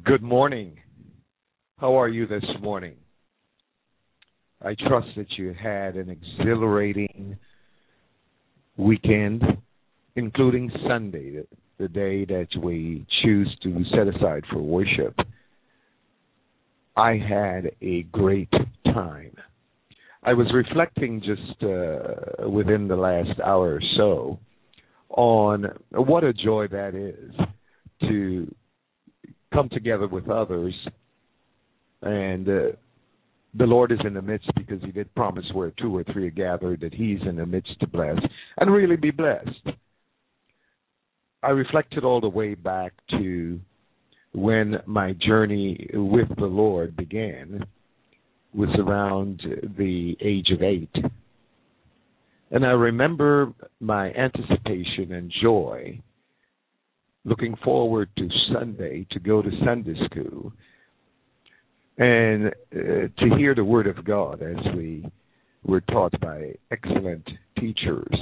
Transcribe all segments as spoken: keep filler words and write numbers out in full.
Good morning. How are you this morning? I trust that you had an exhilarating weekend, including Sunday, the, the day that we choose to set aside for worship. I had a great time. I was reflecting just uh, within the last hour or so on what a joy that is to come together with others, and uh, the Lord is in the midst, because he did promise where two or three are gathered that he's in the midst to bless and really be blessed. I reflected all the way back to when my journey with the Lord began, was around the age of eight. And I remember my anticipation and joy looking forward to Sunday to go to Sunday school and uh, to hear the Word of God as we were taught by excellent teachers.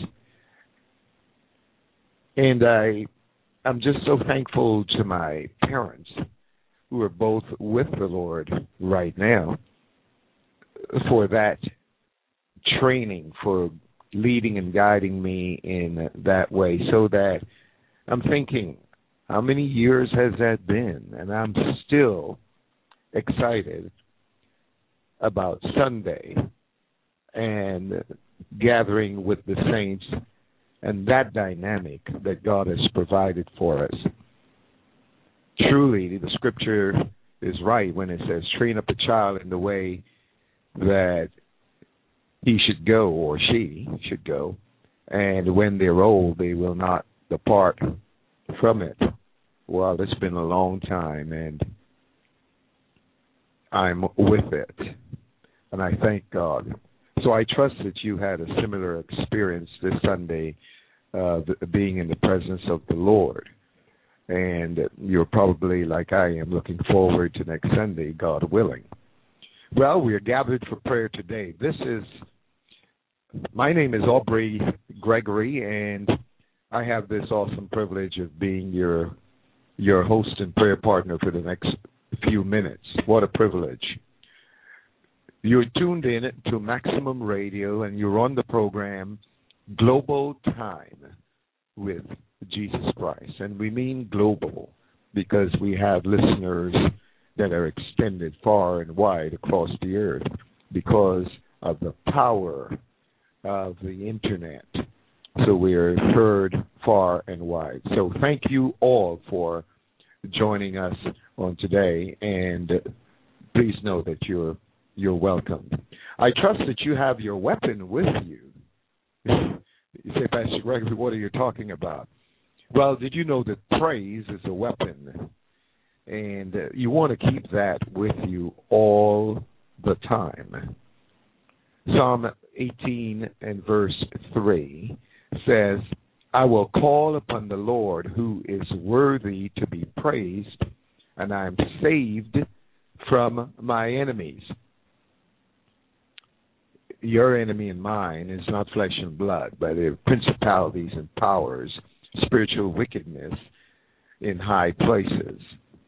And I, I'm just so thankful to my parents, who are both with the Lord right now, for that training, for leading and guiding me in that way, so that I'm thinking, how many years has that been? And I'm still excited about Sunday and gathering with the saints and that dynamic that God has provided for us. Truly, the scripture is right when it says, train up a child in the way that he should go, or she should go, and when they're old, they will not depart from it. Well, it's been a long time, and I'm with it, and I thank God. So I trust that you had a similar experience this Sunday, uh, being in the presence of the Lord, and you're probably, like I am, looking forward to next Sunday, God willing. Well, we are gathered for prayer today. This is, my name is Aubrey Gregory, and I have this awesome privilege of being your your host and prayer partner for the next few minutes. What a privilege. You're tuned in to Maximum Radio, and you're on the program Global Time with Jesus Christ. And we mean global because we have listeners that are extended far and wide across the earth because of the power of the Internet. So we are heard far and wide. So thank you all for joining us on today, and please know that you're you're welcome. I trust that you have your weapon with you. You say, Pastor Gregory, what are you talking about? Well, did you know that praise is a weapon, and you want to keep that with you all the time? Psalm eighteen and verse three says, I will call upon the Lord who is worthy to be praised, and I am saved from my enemies. Your enemy and mine is not flesh and blood, but they're principalities and powers, spiritual wickedness in high places.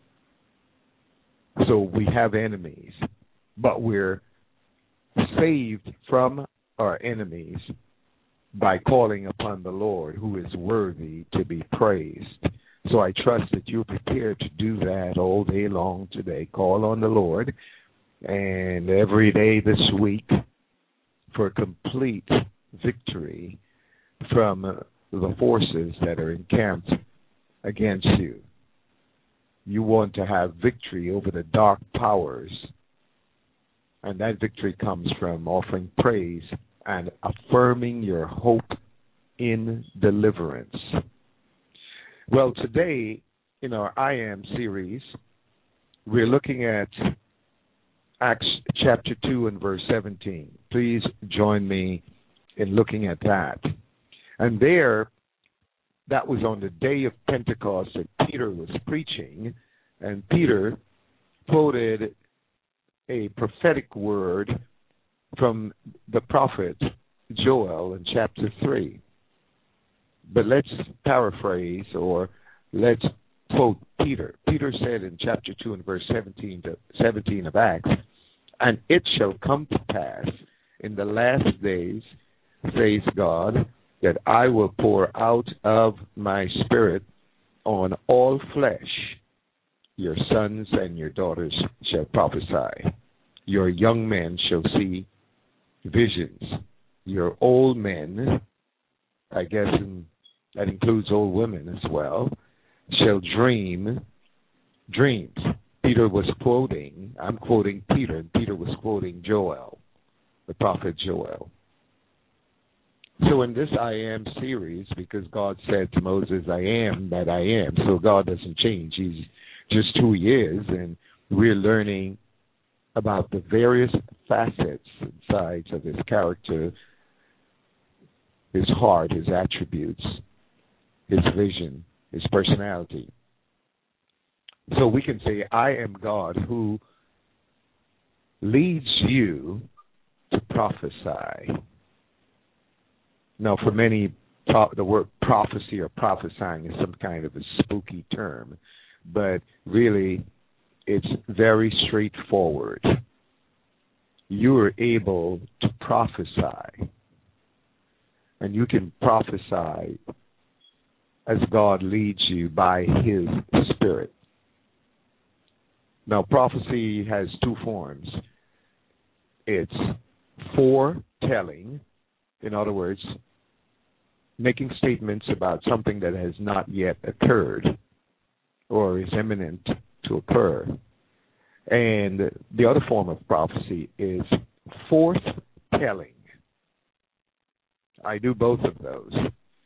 So we have enemies, but we're saved from our enemies by calling upon the Lord who is worthy to be praised. So I trust that you're prepared to do that all day long today. Call on the Lord, and every day this week, for complete victory from the forces that are encamped against you. You want to have victory over the dark powers, and that victory comes from offering praise and affirming your hope in deliverance. Well, today in our I Am series, we're looking at Acts chapter two and verse seventeen. Please join me in looking at that. And there, that was on the day of Pentecost that Peter was preaching, and Peter quoted a prophetic word from the prophet Joel in chapter three. But let's paraphrase, or let's quote Peter. Peter said in chapter two and verse seventeen to seventeen of Acts, and it shall come to pass in the last days, says God, that I will pour out of my spirit on all flesh. Your sons and your daughters shall prophesy. Your young men shall see visions. Your old men, I guess in, that includes old women as well, shall dream dreams. Peter was quoting, I'm quoting Peter, and Peter was quoting Joel, the prophet Joel. So in this I Am series, because God said to Moses, I am that I am, so God doesn't change. He's just who he is, and we're learning about the various facets and sides of his character, his heart, his attributes, his vision, his personality. So we can say, I am God who leads you to prophesy. Now, for many, the word prophecy or prophesying is some kind of a spooky term, but really it's very straightforward. You are able to prophesy, and you can prophesy as God leads you by his Spirit. Now, prophecy has two forms. It's foretelling, in other words, making statements about something that has not yet occurred or is imminent to occur. And the other form of prophecy is forthtelling. I do both of those.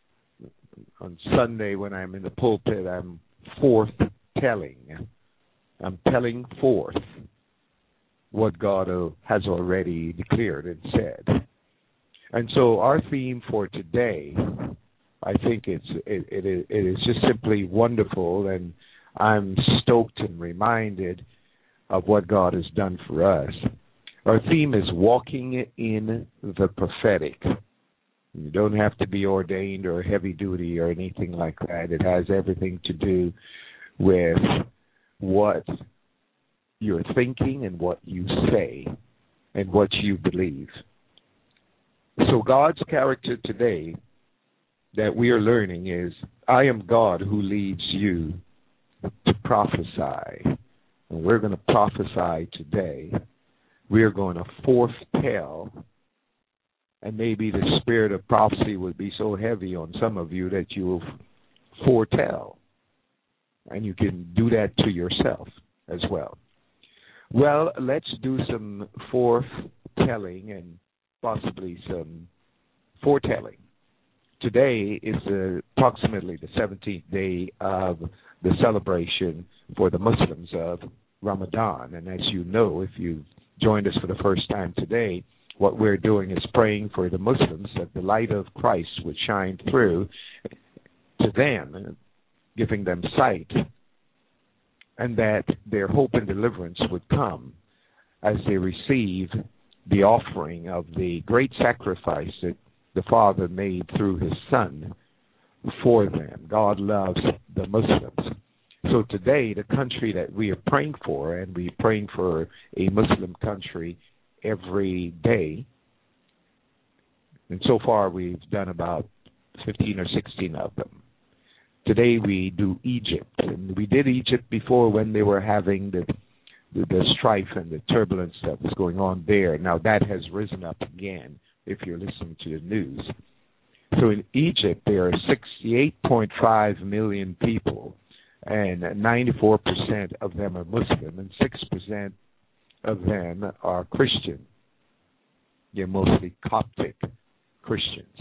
On Sunday when I'm in the pulpit, I'm forthtelling. I'm telling forth what God has already declared and said. And so our theme for today, I think it's it, it, it is just simply wonderful, and I'm stoked and reminded of what God has done for us. Our theme is walking in the prophetic. You don't have to be ordained or heavy duty or anything like that. It has everything to do with what you're thinking and what you say and what you believe. So God's character today that we are learning is, I am God who leads you to prophesy. And we're going to prophesy today. We're going to foretell. And maybe the spirit of prophecy would be so heavy on some of you that you will foretell. And you can do that to yourself as well. Well, let's do some foretelling and possibly some foretelling. Today is uh, approximately the seventeenth day of the celebration for the Muslims of Ramadan. And as you know, if you've joined us for the first time today, what we're doing is praying for the Muslims that the light of Christ would shine through to them, giving them sight, and that their hope and deliverance would come as they receive the offering of the great sacrifice that the Father made through his Son for them. God loves the Muslims. So today, the country that we are praying for, and we're praying for a Muslim country every day, and so far we've done about fifteen or sixteen of them. Today we do Egypt, and we did Egypt before when they were having the, the the strife and the turbulence that was going on there. Now that has risen up again if you're listening to the news. So in Egypt there are sixty-eight point five million people, and ninety-four percent of them are Muslim, and six percent of them are Christian. They're mostly Coptic Christians.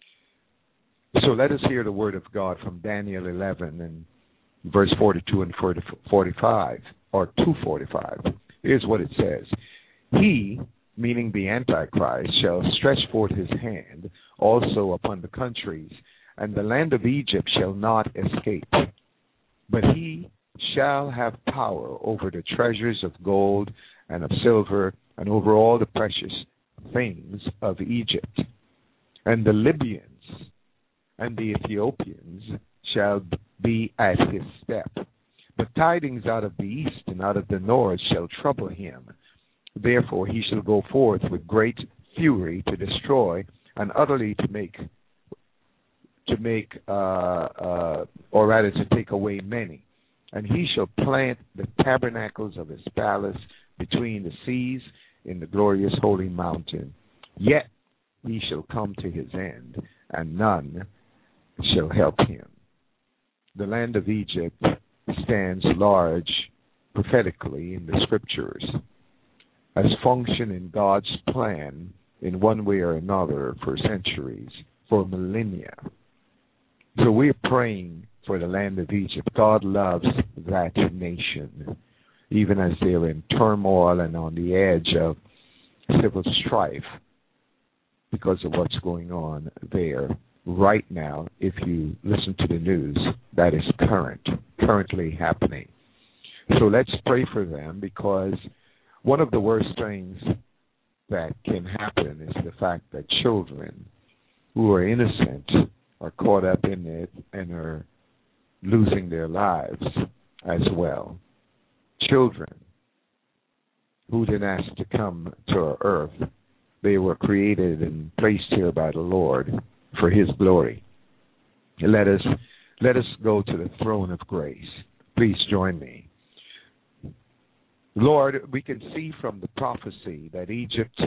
So let us hear the word of God from Daniel eleven and verse forty-two and forty-five, or two forty-five. Here's what it says. He, meaning the Antichrist, shall stretch forth his hand also upon the countries, and the land of Egypt shall not escape. But he shall have power over the treasures of gold and of silver, and over all the precious things of Egypt. And the Libyans and the Ethiopians shall be at his step. But tidings out of the east and out of the north shall trouble him. Therefore he shall go forth with great fury to destroy and utterly to make, to make, uh, uh, or rather to take away many. And he shall plant the tabernacles of his palace between the seas in the glorious holy mountain. Yet he shall come to his end, and none shall help him. The land of Egypt stands large prophetically in the scriptures as function in God's plan in one way or another for centuries, for millennia. So we're praying for the land of Egypt. God loves that nation, even as they're in turmoil and on the edge of civil strife because of what's going on there right now. If you listen to the news, that is current, currently happening. So let's pray for them, because one of the worst things that can happen is the fact that children who are innocent are caught up in it and are losing their lives as well. Children who didn't ask to come to our earth, they were created and placed here by the Lord for his glory. Let us let us go to the throne of grace. Please join me. Lord, we can see from the prophecy that Egypt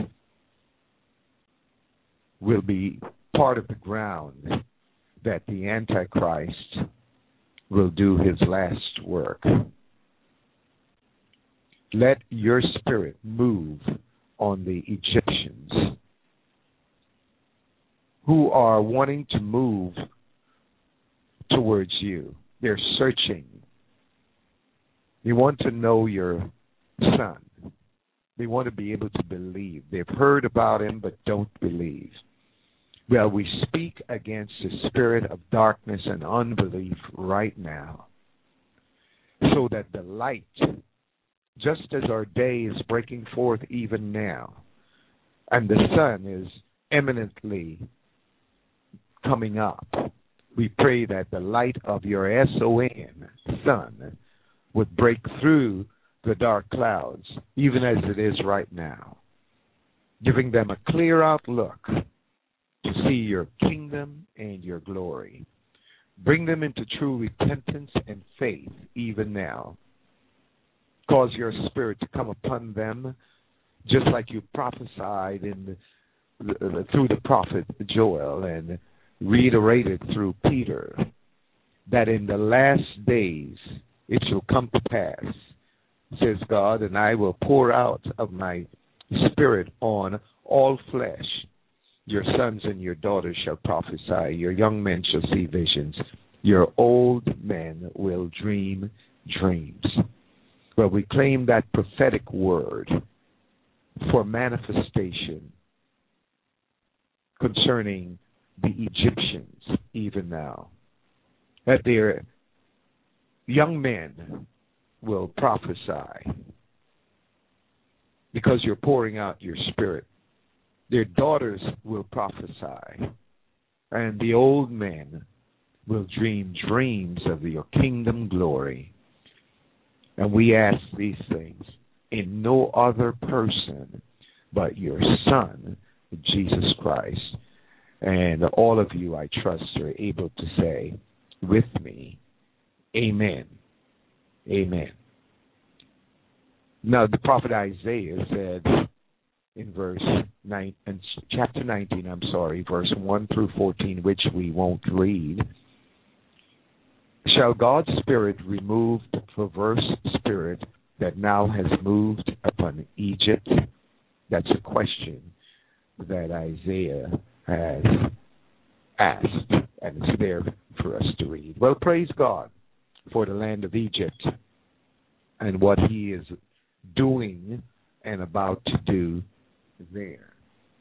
will be part of the ground that the Antichrist will do his last work. Let your spirit move on the Egyptians who are wanting to move towards you. They're searching. They want to know your Son. They want to be able to believe. They've heard about him but don't believe. Well, we speak against the spirit of darkness and unbelief right now, so that the light, just as our day is breaking forth even now, and the sun is eminently coming up, we pray that the light of your S O N, sun, would break through the dark clouds, even as it is right now, giving them a clear outlook to see your kingdom and your glory. Bring them into true repentance and faith even now. Cause your spirit to come upon them, just like you prophesied in the, the, through the prophet Joel and reiterated through Peter, that in the last days it shall come to pass, says God, and I will pour out of my spirit on all flesh. Your sons and your daughters shall prophesy. Your young men shall see visions. Your old men will dream dreams. Well, we claim that prophetic word for manifestation concerning the Egyptians even now, that their young men will prophesy because you're pouring out your spirit. Their daughters will prophesy, and the old men will dream dreams of your kingdom glory. And we ask these things in no other person but your Son, Jesus Christ. And all of you, I trust, are able to say with me, amen. Amen. Now, the prophet Isaiah said in verse nine, and chapter nineteen, I'm sorry, verse one through fourteen, which we won't read. Shall God's Spirit remove the perverse spirit that now has moved upon Egypt? That's a question that Isaiah has asked, and it's there for us to read. Well, praise God for the land of Egypt and what he is doing and about to do there.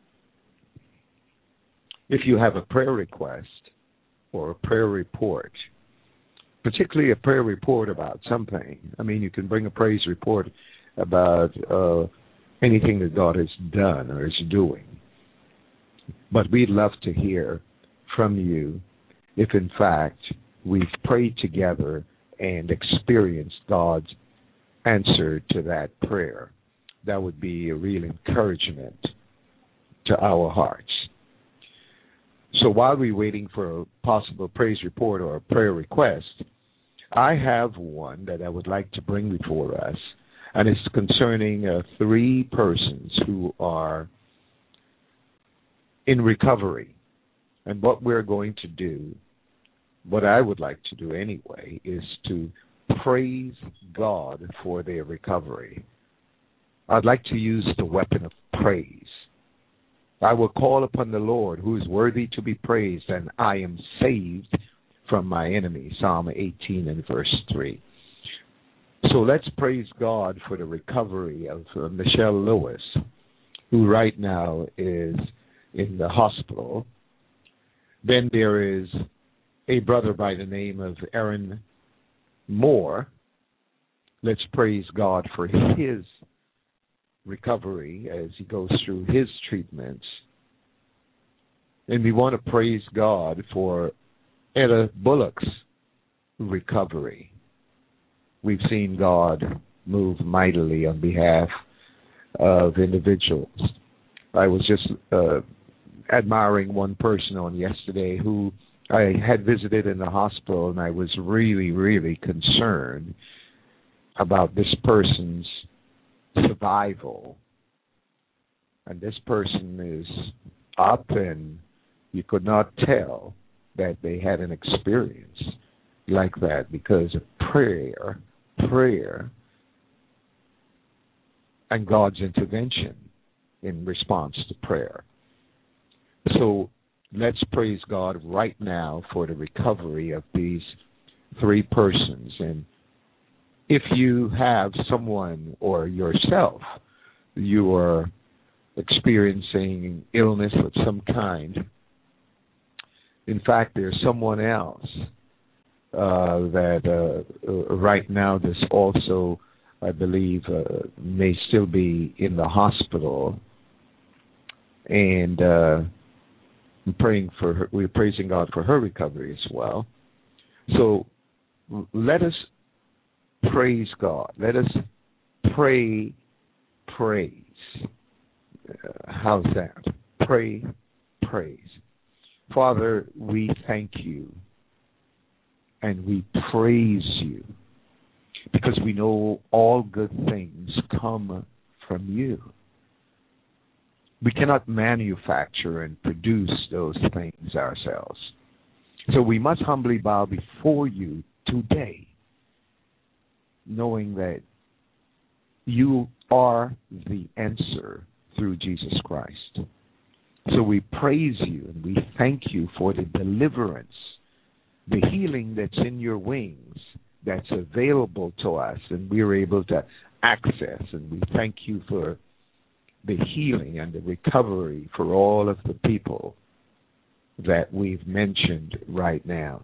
If you have a prayer request or a prayer report, particularly a prayer report about something, I mean, you can bring a praise report about uh, anything that God has done or is doing. But we'd love to hear from you if, in fact, we've prayed together and experience God's answer to that prayer. That would be a real encouragement to our hearts. So while we're waiting for a possible praise report or a prayer request, I have one that I would like to bring before us, and it's concerning uh, three persons who are in recovery. And what we're going to do, what I would like to do anyway, is to praise God for their recovery. I'd like to use the weapon of praise. I will call upon the Lord, who is worthy to be praised, and I am saved from my enemy. Psalm eighteen and verse three. So let's praise God for the recovery of uh, Michelle Lewis, who right now is in the hospital. Then there is a brother by the name of Aaron Moore. Let's praise God for his recovery as he goes through his treatments. And we want to praise God for Etta Bullock's recovery. We've seen God move mightily on behalf of individuals. I was just uh, admiring one person on yesterday who I had visited in the hospital, and I was really, really concerned about this person's survival. And this person is up, and you could not tell that they had an experience like that because of prayer, prayer, and God's intervention in response to prayer. So let's praise God right now for the recovery of these three persons. And if you have someone or yourself, you are experiencing illness of some kind, in fact, there's someone else uh, that uh, right now this also, I believe, uh, may still be in the hospital, and uh, I'm praying for her. We're praising God for her recovery as well. So let us praise God. Let us pray, praise. Uh, how's that? Pray, praise. Father, we thank you and we praise you because we know all good things come from you. We cannot manufacture and produce those things ourselves. So we must humbly bow before you today, knowing that you are the answer through Jesus Christ. So we praise you and we thank you for the deliverance, the healing that's in your wings, that's available to us, and we're able to access. And we thank you for the healing and the recovery for all of the people that we've mentioned right now.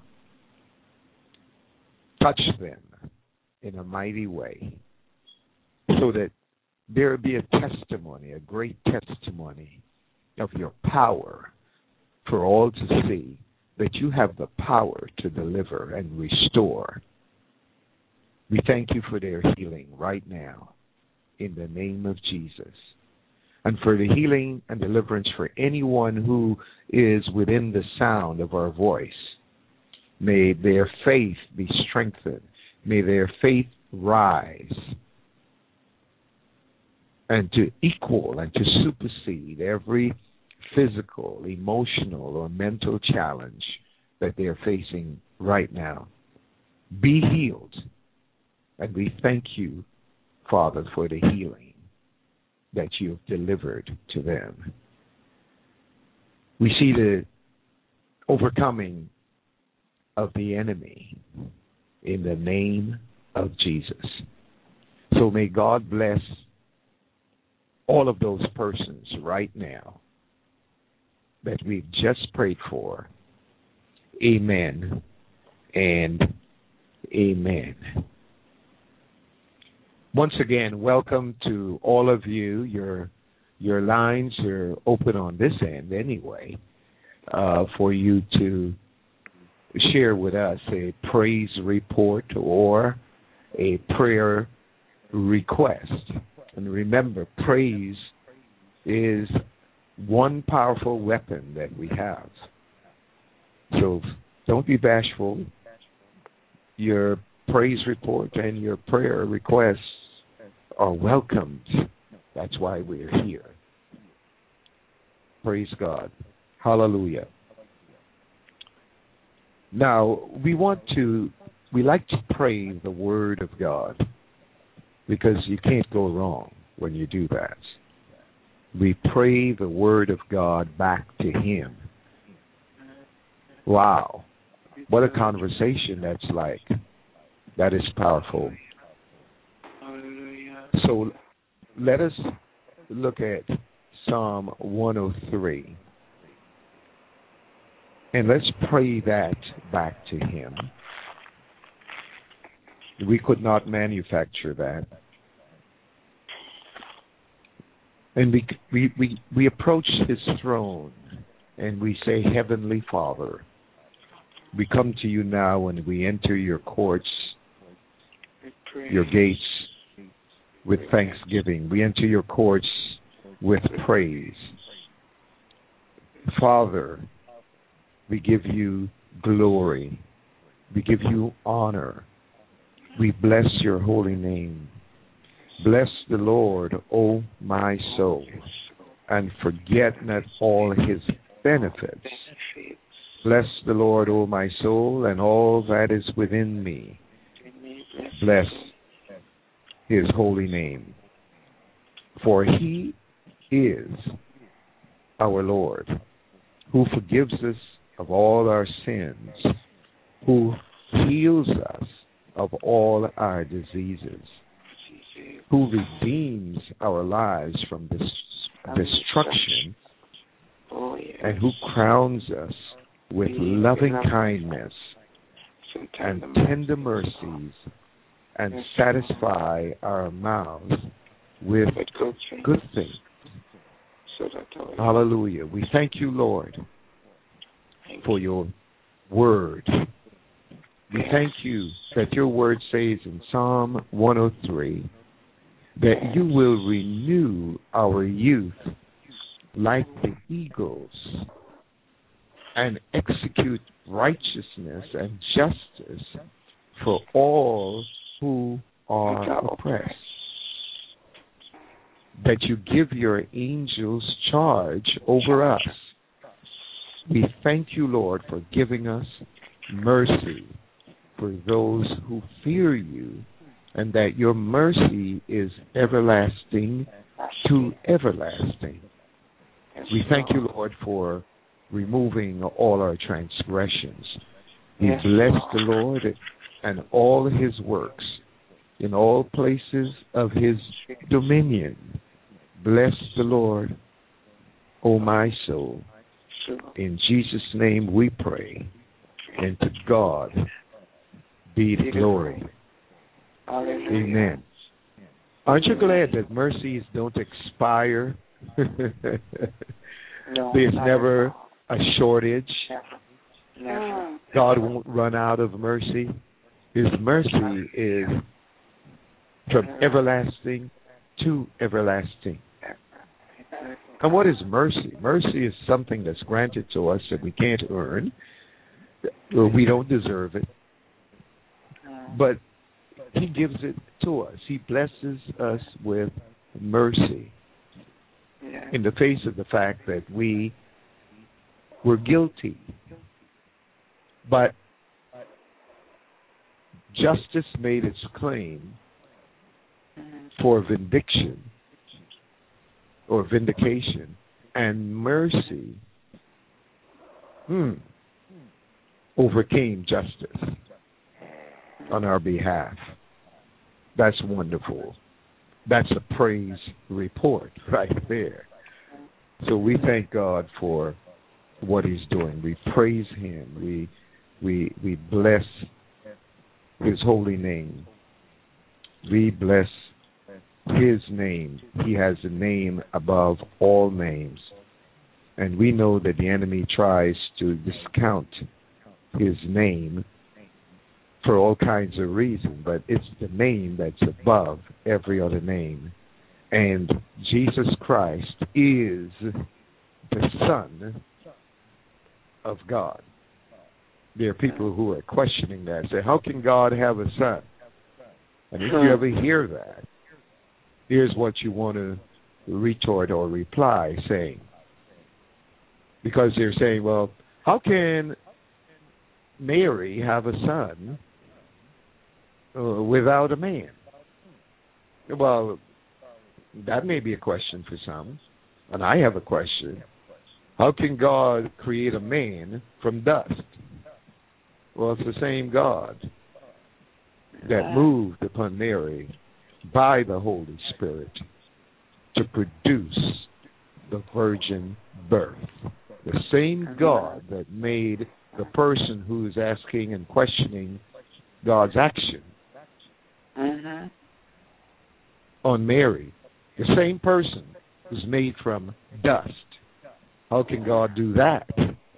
Touch them in a mighty way so that there be a testimony, a great testimony of your power for all to see that you have the power to deliver and restore. We thank you for their healing right now in the name of Jesus. And for the healing and deliverance for anyone who is within the sound of our voice. May their faith be strengthened. May their faith rise and to equal and to supersede every physical, emotional, or mental challenge that they're facing right now. Be healed. And we thank you, Father, for the healing that you've delivered to them. We see the overcoming of the enemy in the name of Jesus. So may God bless all of those persons right now that we've just prayed for. Amen and amen. Once again, welcome to all of you. Your your lines are open on this end anyway, uh, for you to share with us a praise report or a prayer request. And remember, praise is one powerful weapon that we have. So don't be bashful. Your praise report and your prayer requests are welcomed. That's why we're here. Praise God. Hallelujah. Now, we want to, we like to pray the Word of God because you can't go wrong when you do that. We pray the Word of God back to Him. Wow. What a conversation that's like. That is powerful. So let us look at Psalm one oh three. And let's pray that back to Him. We could not manufacture that. And we, we, we, we approach His throne and we say, Heavenly Father, we come to you now and we enter your courts, your gates with thanksgiving. We enter your courts with praise. Father, we give you glory. We give you honor. We bless your holy name. Bless the Lord, O my soul, and forget not all his benefits. Bless the Lord, O my soul, and all that is within me. Bless his holy name. For he is our Lord, who forgives us of all our sins, who heals us of all our diseases, who redeems our lives from dis- destruction, and who crowns us with loving kindness and tender mercies, and satisfy our mouths with good things. Hallelujah. We thank you, Lord, for your word. We thank you that your word says in Psalm one oh three that you will renew our youth like the eagles and execute righteousness and justice for all who are oppressed. That you give your angels charge over us. We thank you, Lord, for giving us mercy for those who fear you, and that your mercy is everlasting to everlasting. We thank you, Lord, for removing all our transgressions. We bless the Lord and all his works in all places of his dominion. Bless the Lord, O my soul. In Jesus' name we pray, and to God be the glory. Amen. Aren't you glad that mercies don't expire? There's never a shortage. Never. God won't run out of mercy. His mercy is from everlasting to everlasting. And what is mercy? Mercy is something that's granted to us that we can't earn, or we don't deserve it. But he gives it to us. He blesses us with mercy in the face of the fact that we were guilty. But justice made its claim for vindication or vindication, and mercy hmm, overcame justice on our behalf. That's wonderful. That's a praise report right there. So we thank God for what he's doing. We praise him. We we we bless his holy name. We bless his name. He has a name above all names. And we know that the enemy tries to discount his name for all kinds of reasons, but it's the name that's above every other name. And Jesus Christ is the Son of God. There are people who are questioning that, say, how can God have a son? And if you ever hear that, here's what you want to retort or reply saying. Because they're saying, well, how can Mary have a son uh, without a man? Well, that may be a question for some. And I have a question. How can God create a man from dust? Well, it's the same God that moved upon Mary by the Holy Spirit to produce the virgin birth. The same God that made the person who's asking and questioning God's action Mm-hmm. on Mary, the same person was made from dust. How can God do that?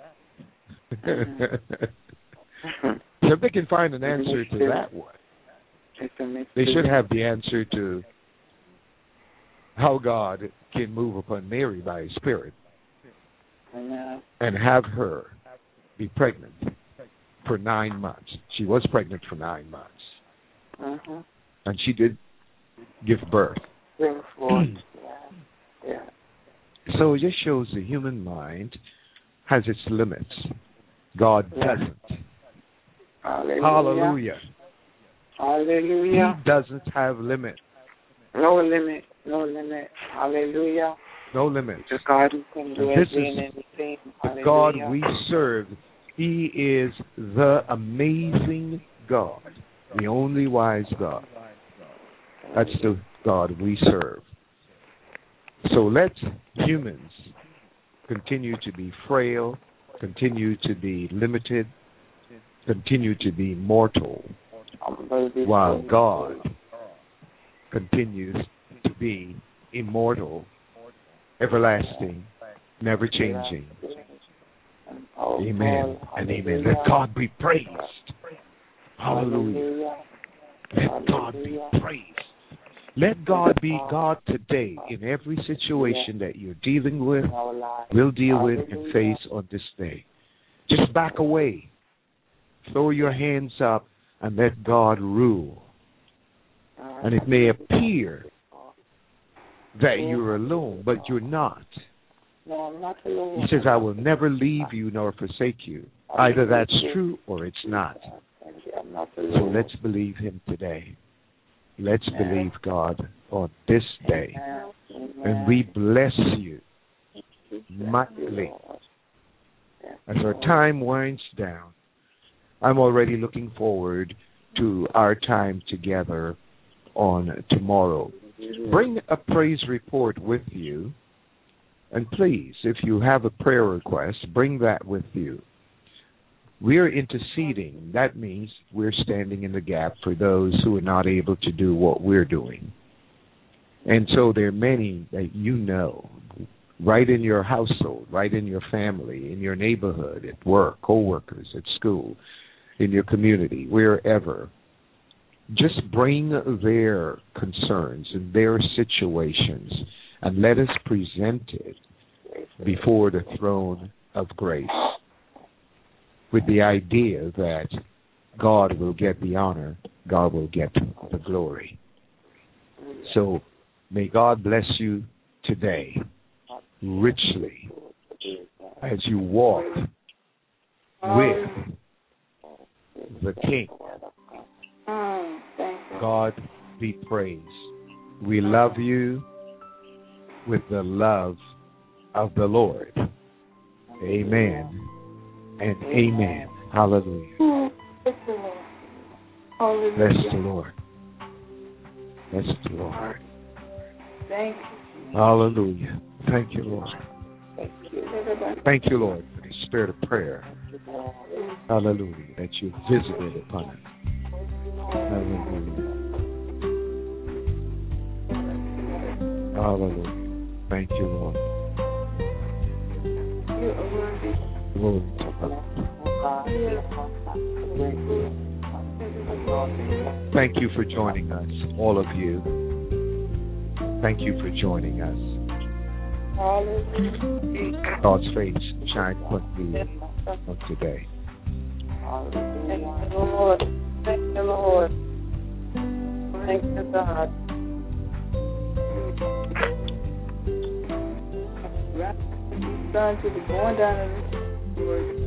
So if they can find an answer to that one, they should have the answer to how God can move upon Mary by His Spirit and have her be pregnant for nine months. She was pregnant for nine months. Mm-hmm. And she did give birth. Bring forth. Yeah. Yeah. So it just shows the human mind has its limits. God Yeah. doesn't. Hallelujah. Hallelujah. Hallelujah. He doesn't have limits. No limit. No limit. Hallelujah. No limits. The God who can do And this everything is and anything. the Hallelujah. God we serve. He is the amazing God, the only wise God. That's the God we serve. So let humans continue to be frail, continue to be limited, continue to be mortal, while God continues to be immortal, everlasting, never changing. Amen and amen. Let God be praised. Hallelujah. Let God be praised. Let God be God today in every situation that you're dealing with, will deal with, and face on this day. Just back away. Throw your hands up and let God rule. And it may appear that you're alone, but you're not. No, I'm not alone. He says, I will never leave you nor forsake you. Either that's true or it's not. I'm not So alone. let's believe Him today. Let's believe God on this day. And we bless you mightily. As our time winds down, I'm already looking forward to our time together on tomorrow. Bring a praise report with you. And please, if you have a prayer request, bring that with you. We're interceding. That means we're standing in the gap for those who are not able to do what we're doing. And so there are many that you know, right in your household, right in your family, in your neighborhood, at work, co-workers, at school, in your community, wherever. Just bring their concerns and their situations and let us present it before the throne of grace, with the idea that God will get the honor, God will get the glory. So may God bless you today richly as you walk with the King. God be praised. We love you with the love of the Lord. Amen. And amen. Hallelujah. Bless the Lord. Bless the Lord. Thank you. Hallelujah. Thank you, Lord. Thank you. Thank you, Lord, for the spirit of prayer. Hallelujah. That you visited upon us. Hallelujah. Hallelujah. Thank you, Lord. Glory to God. Thank you for joining us, all of you. Thank you for joining us. God's face shine quickly on today. Thank you, Lord. Thank you, Lord. Thank you, God. Son to the going down of the